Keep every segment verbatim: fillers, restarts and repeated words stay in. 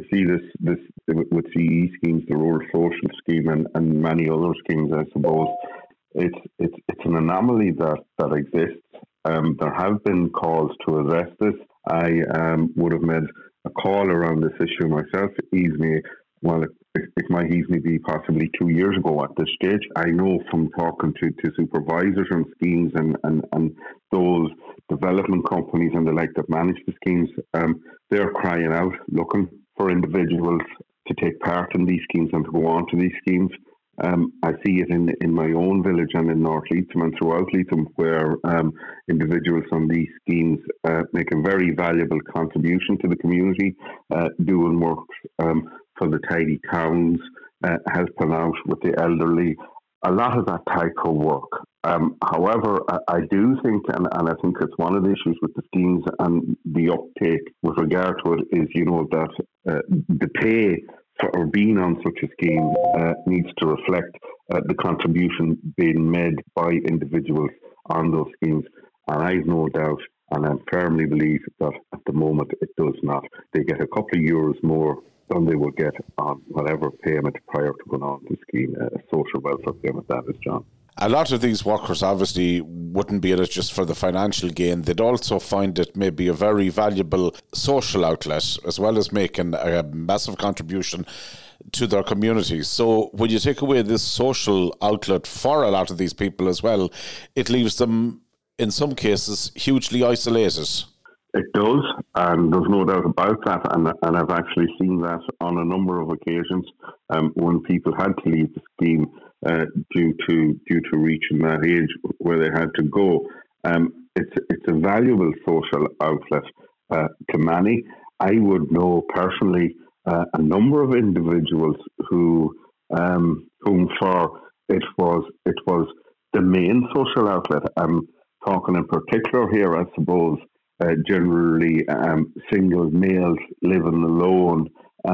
see this this with C E schemes, the Rural Social Scheme, and, and many other schemes. I suppose it's it's it's an anomaly that that exists. Um, there have been calls to address this. I um, would have made a call around this issue myself. Easily, well, it, it might easily be possibly two years ago at this stage. I know from talking to, to supervisors on schemes and, and, and those development companies and the like that manage the schemes, um, they're crying out, looking for individuals to take part in these schemes and to go on to these schemes. Um, I see it in in my own village and in North Leitrim and throughout Leitrim, where um, individuals on these schemes uh, make a very valuable contribution to the community, uh, doing work um, for the tidy towns, uh, helping out with the elderly, a lot of that type of work. Um, however, I, I do think, and, and I think it's one of the issues with the schemes and the uptake with regard to it is, you know, that uh, the pay or being on such a scheme uh, needs to reflect uh, the contribution being made by individuals on those schemes. And I've no doubt, and I firmly believe that at the moment it does not. They get a couple of euros more than they would get on whatever payment prior to going on to the scheme, a uh, social welfare payment, that is, John. A lot of these workers obviously wouldn't be in it just for the financial gain. They'd also find it maybe a very valuable social outlet, as well as making a massive contribution to their communities. So when you take away this social outlet for a lot of these people as well, it leaves them, in some cases, hugely isolated. It does, and there's no doubt about that. And, and I've actually seen that on a number of occasions um, when people had to leave the scheme uh, due to due to reaching that age where they had to go. Um, it's it's a valuable social outlet uh, to many. I would know personally uh, a number of individuals who um, whom for it was it was the main social outlet. I'm talking in particular here, I suppose. Uh, generally, um, single males living alone.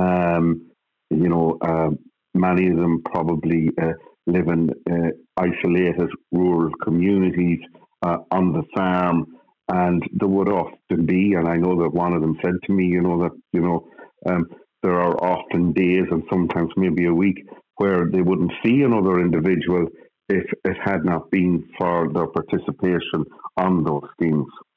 Um, you know, uh, many of them probably uh, live in uh, isolated rural communities uh, on the farm, and there would often be. And I know that one of them said to me, you know, that you know um, there are often days and sometimes maybe a week where they wouldn't see another individual if it had not been for their participation on those schemes.